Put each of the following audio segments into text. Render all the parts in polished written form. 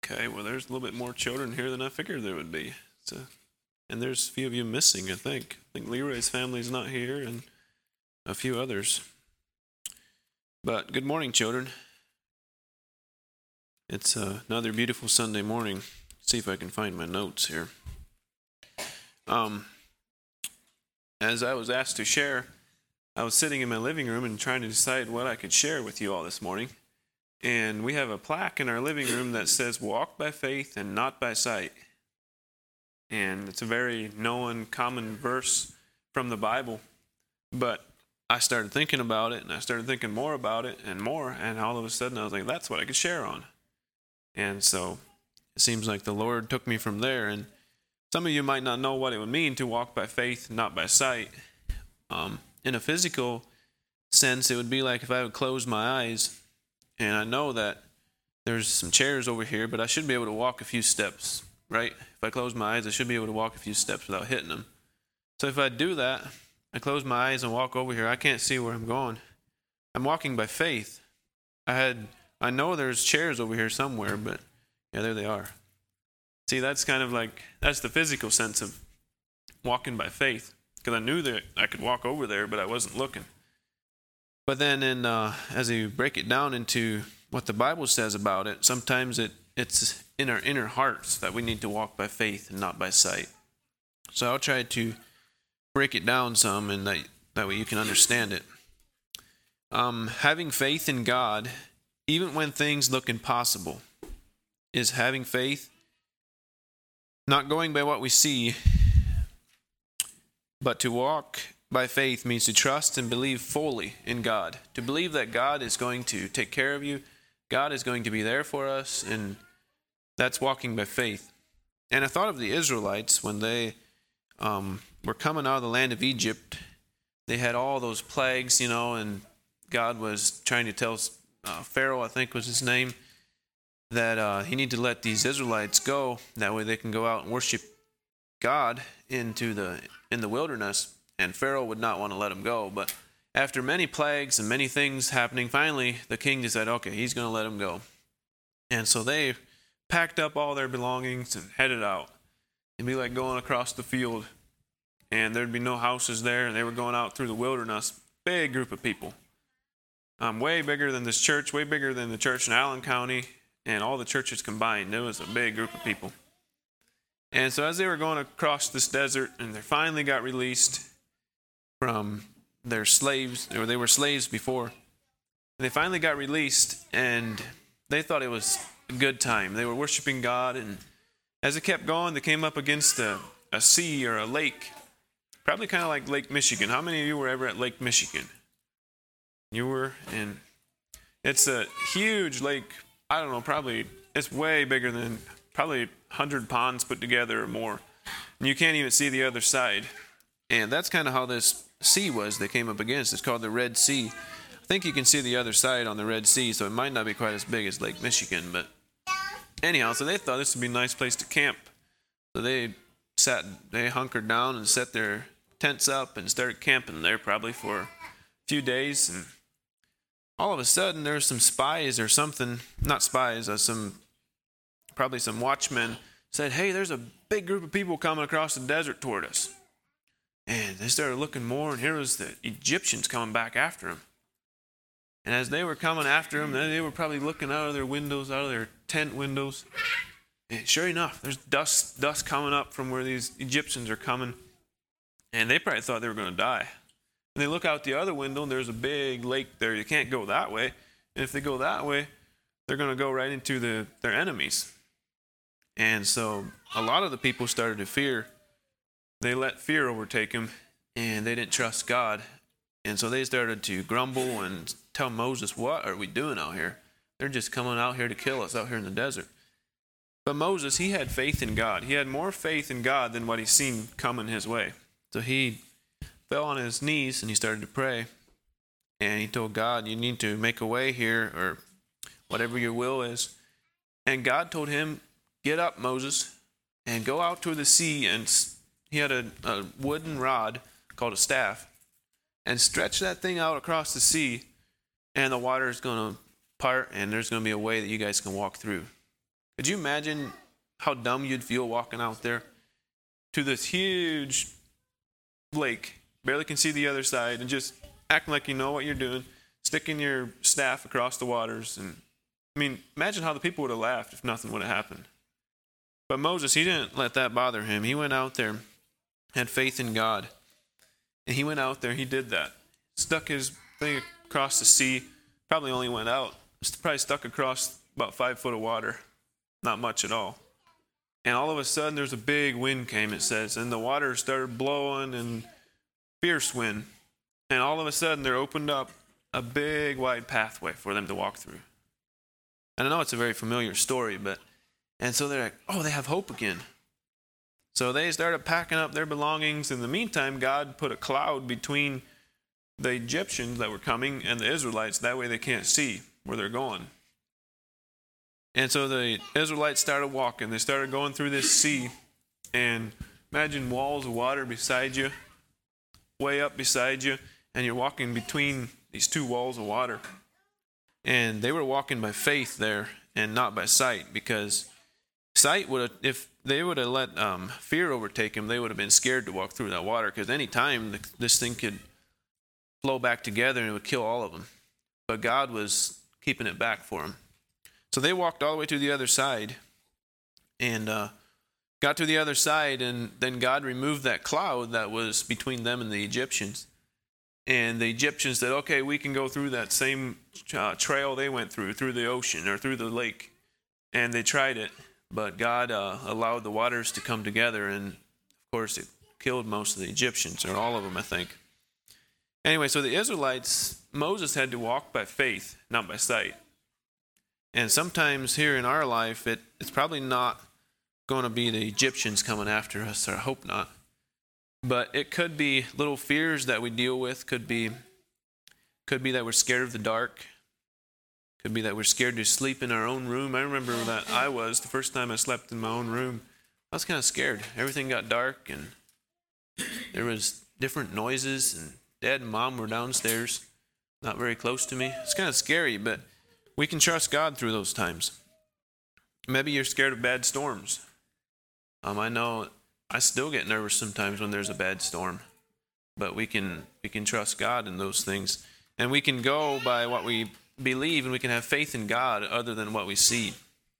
Okay, well, there's a little bit more children here than I figured there would be. So, and there's a few of you missing, I think. I think Leroy's family's not here and a few others. But good morning, children. It's another beautiful Sunday morning. Let's see if I can find my notes here. As I was asked to share, I was sitting in my living room and trying to decide what I could share with you all this morning. And we have a plaque in our living room that says, "Walk by faith and not by sight." And it's a very known, common verse from the Bible. But I started thinking about it, and I started thinking more about it and more, and all of a sudden I was like, that's what I could share on. And so it seems like the Lord took me from there. And some of you might not know what it would mean to walk by faith, not by sight. In a physical sense, it would be like if I would close my eyes, and I know that there's some chairs over here, but I should be able to walk a few steps, right? If I close my eyes, I should be able to walk a few steps without hitting them. So if I do that, I close my eyes and walk over here, I can't see where I'm going. I'm walking by faith. I know there's chairs over here somewhere, but yeah, there they are. See, that's kind of like, that's the physical sense of walking by faith, because I knew that I could walk over there, but I wasn't looking. But then as you break it down into what the Bible says about it, sometimes it's in our inner hearts that we need to walk by faith and not by sight. So I'll try to break it down some, and that way you can understand it. Having faith in God, even when things look impossible, is having faith, not going by what we see, but to walk by faith means to trust and believe fully in God. To believe that God is going to take care of you, God is going to be there for us, and that's walking by faith. And I thought of the Israelites when they were coming out of the land of Egypt. They had all those plagues, and God was trying to tell Pharaoh, I think was his name, that he needed to let these Israelites go. That way they can go out and worship God in the wilderness. And Pharaoh would not want to let them go. But after many plagues and many things happening, finally the king decided, okay, he's going to let them go. And so they packed up all their belongings and headed out. It'd be like going across the field, and there'd be no houses there, and they were going out through the wilderness. Big group of people. Way bigger than this church, way bigger than the church in Allen County, and all the churches combined. It was a big group of people. And so as they were going across this desert, and they finally got released from their slaves, or they were slaves before, they finally got released, and they thought it was a good time. They were worshiping God, and as it kept going, they came up against a sea or a lake, probably kind of like Lake Michigan. How many of you were ever at Lake Michigan? You were? And it's a huge lake. I don't know, probably, it's way bigger than probably 100 ponds put together or more. And you can't even see the other side. And that's kind of how this sea was they came up against. It's called the Red Sea. I think you can see the other side on the Red Sea, so it might not be quite as big as Lake Michigan. But anyhow, so they thought this would be a nice place to camp. So they hunkered down and set their tents up and started camping there probably for a few days. And all of a sudden, there's some spies or something, not spies, probably some watchmen said, hey, there's a big group of people coming across the desert toward us. And they started looking more, and here was the Egyptians coming back after them. And as they were coming after them, they were probably looking out of their windows, out of their tent windows. And sure enough, there's dust coming up from where these Egyptians are coming. And they probably thought they were going to die. And they look out the other window, and there's a big lake there. You can't go that way. And if they go that way, they're going to go right into their enemies. And so a lot of the people started to fear. They let fear overtake them, and they didn't trust God. And so they started to grumble and tell Moses, what are we doing out here? They're just coming out here to kill us out here in the desert. But Moses, he had faith in God. He had more faith in God than what he seen coming his way. So he fell on his knees and he started to pray. And he told God, you need to make a way here, or whatever your will is. And God told him, get up, Moses, and go out to the sea. And he had a wooden rod called a staff, and stretch that thing out across the sea, and the water is going to part, and there's going to be a way that you guys can walk through. Could you imagine how dumb you'd feel walking out there to this huge lake, barely can see the other side, and just acting like you know what you're doing, sticking your staff across the waters? And I mean, imagine how the people would have laughed if nothing would have happened. But Moses, he didn't let that bother him. He went out there, had faith in God. And he went out there, he did that. Stuck his thing across the sea, probably only went out, probably stuck across about 5 foot of water. Not much at all. And all of a sudden, there's a big wind came, it says, and the water started blowing and fierce wind. And all of a sudden, there opened up a big wide pathway for them to walk through. And I know it's a very familiar story, and so they're like, oh, they have hope again. So they started packing up their belongings. In the meantime, God put a cloud between the Egyptians that were coming and the Israelites. That way they can't see where they're going. And so the Israelites started walking. They started going through this sea. And imagine walls of water beside you, way up beside you, and you're walking between these two walls of water. And they were walking by faith there and not by sight, because sight would have, if they would have let fear overtake them, they would have been scared to walk through that water, because any time this thing could flow back together and it would kill all of them. But God was keeping it back for them. So they walked all the way to the other side and got to the other side, and then God removed that cloud that was between them and the Egyptians. And the Egyptians said, okay, we can go through that same trail they went through the ocean or through the lake. And they tried it, but God allowed the waters to come together, and of course it killed most of the Egyptians, or all of them, I think. Anyway, so the Israelites, Moses had to walk by faith, not by sight. And sometimes here in our life, it's probably not going to be the Egyptians coming after us, or I hope not. But it could be little fears that we deal with. Could be that we're scared of the dark. Could be that we're scared to sleep in our own room. I remember that the first time I slept in my own room, I was kind of scared. Everything got dark, and there was different noises, and Dad and Mom were downstairs, not very close to me. It's kind of scary, but we can trust God through those times. Maybe you're scared of bad storms. I know I still get nervous sometimes when there's a bad storm, but we can trust God in those things, and we can go by what we believe, and we can have faith in God other than what we see.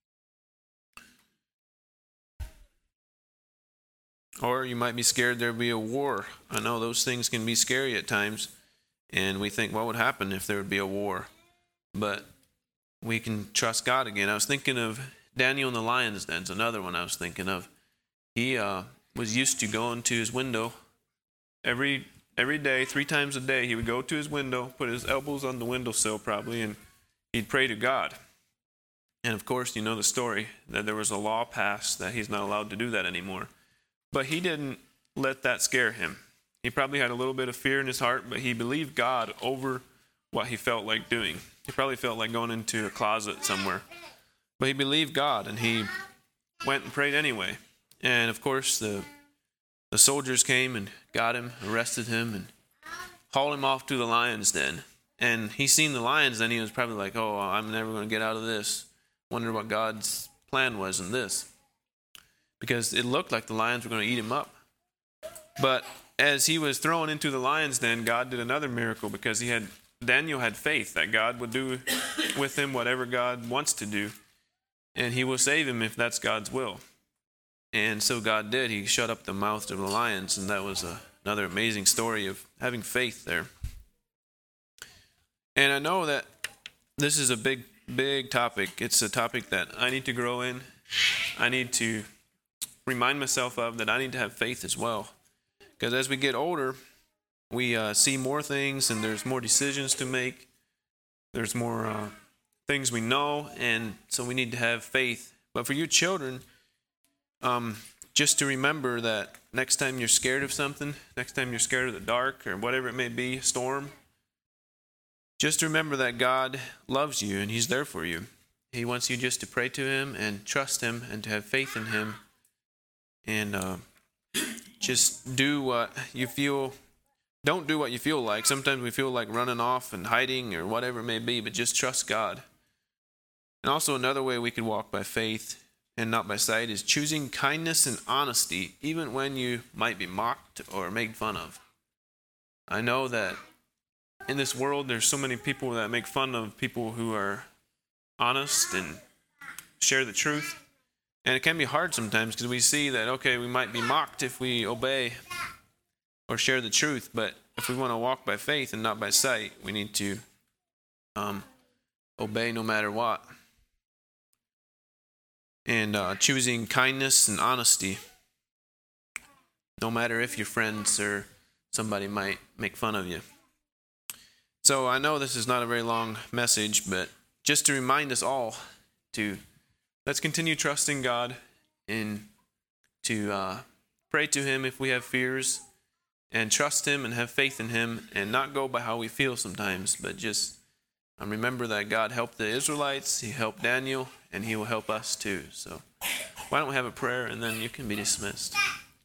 Or you might be scared there'll be a war. I know those things can be scary at times, and we think, what would happen if there would be a war? But we can trust God again. I was thinking of Daniel in the lion's den. Another one I was thinking of. He was used to going to his window every day, 3 times a day. He would go to his window, put his elbows on the windowsill probably, and he'd pray to God. And of course, you know the story, that there was a law passed that he's not allowed to do that anymore. But he didn't let that scare him. He probably had a little bit of fear in his heart, but he believed God over what he felt like doing. He probably felt like going into a closet somewhere. But he believed God, and he went and prayed anyway. And of course, the soldiers came and got him, arrested him, and hauled him off to the lion's den. And he seen the lions, then he was probably like, oh, I'm never going to get out of this. Wonder what God's plan was in this. Because it looked like the lions were going to eat him up. But as he was thrown into the lion's den, God did another miracle, because Daniel had faith that God would do with him whatever God wants to do, and he will save him if that's God's will. And so God did. He shut up the mouths of the lions, and that was another amazing story of having faith there. And I know that this is a big, big topic. It's a topic that I need to grow in. I need to remind myself of that I need to have faith as well. Because as we get older, we see more things, and there's more decisions to make. There's more things we know, and so we need to have faith. But for you children, just to remember that next time you're scared of something, next time you're scared of the dark or whatever it may be, storm, just remember that God loves you and he's there for you. He wants you just to pray to him and trust him and to have faith in him, and just do what you feel. Don't do what you feel like. Sometimes we feel like running off and hiding or whatever it may be, but just trust God. And also another way we can walk by faith and not by sight is choosing kindness and honesty even when you might be mocked or made fun of. I know that in this world there's so many people that make fun of people who are honest and share the truth. And it can be hard sometimes because we see that, okay, we might be mocked if we obey or share the truth, but if we want to walk by faith and not by sight, we need to obey no matter what. And choosing kindness and honesty, no matter if your friends or somebody might make fun of you. So I know this is not a very long message, but just to remind us all to let's continue trusting God and to pray to Him if we have fears, and trust Him and have faith in Him, and not go by how we feel sometimes, but just remember that God helped the Israelites, He helped Daniel, and He will help us too. So why don't we have a prayer, and then you can be dismissed.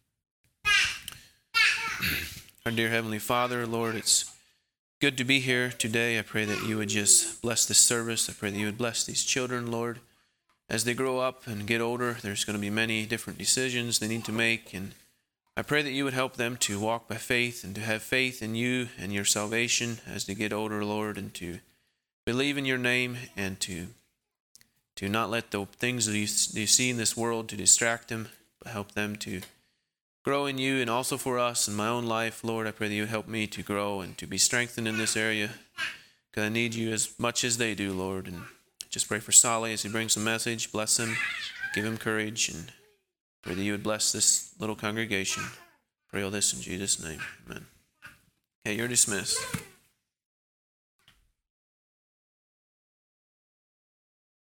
Our dear Heavenly Father, Lord, it's good to be here today. I pray that you would just bless this service. I pray that you would bless these children, Lord. As they grow up and get older, there's going to be many different decisions they need to make, and I pray that you would help them to walk by faith and to have faith in you and your salvation as they get older, Lord, and to believe in your name and to not let the things that you see in this world to distract them, but help them to grow in you. And also for us in my own life, Lord, I pray that you would help me to grow and to be strengthened in this area, because I need you as much as they do, Lord. And just pray for Solly as he brings the message. Bless him, give him courage, and pray that you would bless this little congregation. Pray all this in Jesus' name. Amen. Okay, you're dismissed.